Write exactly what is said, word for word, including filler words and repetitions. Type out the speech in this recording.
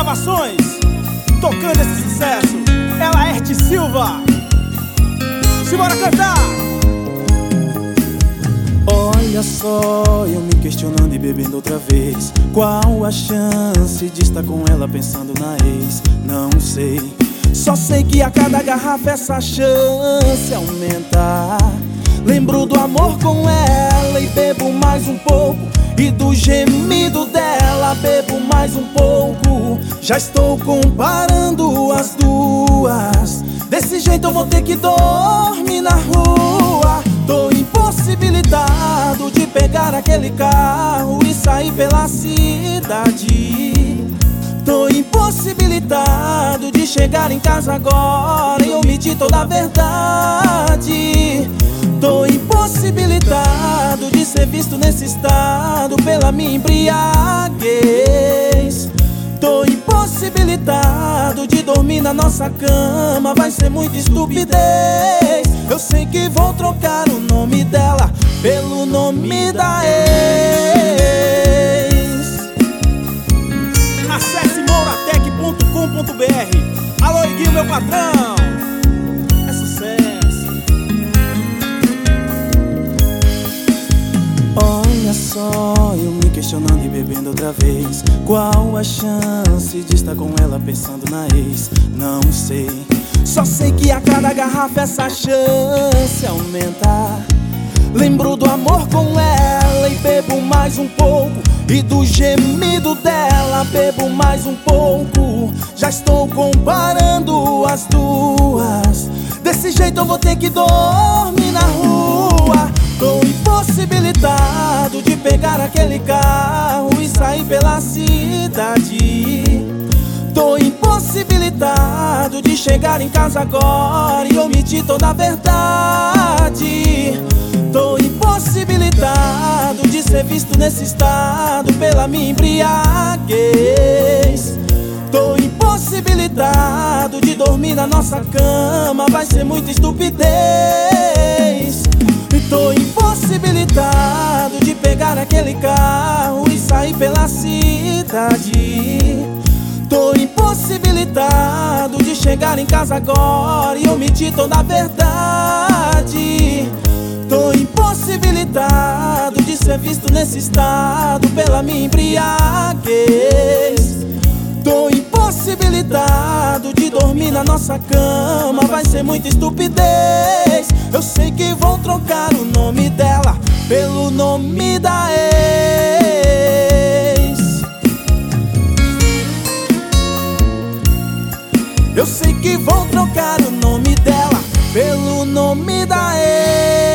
Gravações, tocando esse sucesso. Ela é de Silva. Simbora cantar! Olha só, eu me questionando e bebendo outra vez. Qual a chance de estar com ela pensando na ex? Não sei, só sei que a cada garrafa essa chance aumenta. Lembro do amor com ela e bebo mais um pouco, e do gemido dela bebo mais um pouco. Já estou comparando as duas. Desse jeito eu vou ter que dormir na rua. Tô impossibilitado de pegar aquele carro e sair pela cidade. Tô impossibilitado de chegar em casa agora e omitir toda a verdade. Tô impossibilitado de ser visto nesse estado pela minha embriaguez. Tô impossibilitado de dormir na nossa cama, vai ser muita estupidez. Eu sei que vou trocar o nome dela pelo nome da ex. Acesse mouratec ponto com ponto br. Alô, Iguinho, meu patrão. É sucesso. Olha só, eu me questionando e bebendo outra vez. Qual a chance de estar com ela pensando na ex? Não sei, só sei que a cada garrafa essa chance aumenta. Lembro do amor com ela e bebo mais um pouco, e do gemido dela bebo mais um pouco. Já estou comparando as duas. Desse jeito eu vou ter que dormir na rua. Tô impossibilitado de pegar aquele carro e sair pela cidade. Tô impossibilitado de chegar em casa agora e omitir toda a verdade. Tô impossibilitado de ser visto nesse estado pela minha embriaguez. Tô impossibilitado de dormir na nossa cama, vai ser muita estupidez. Tô impossibilitado de pegar aquele carro e sair pela cidade. Tô impossibilitado de chegar em casa agora e omitir toda a verdade. Tô impossibilitado de ser visto nesse estado pela minha embriaguez. Tô impossibilitado de dormir na nossa cama, vai ser muita estupidez. Eu sei que vou trocar o nome dela pelo nome da ex. Eu sei que vou trocar o nome dela pelo nome da ex.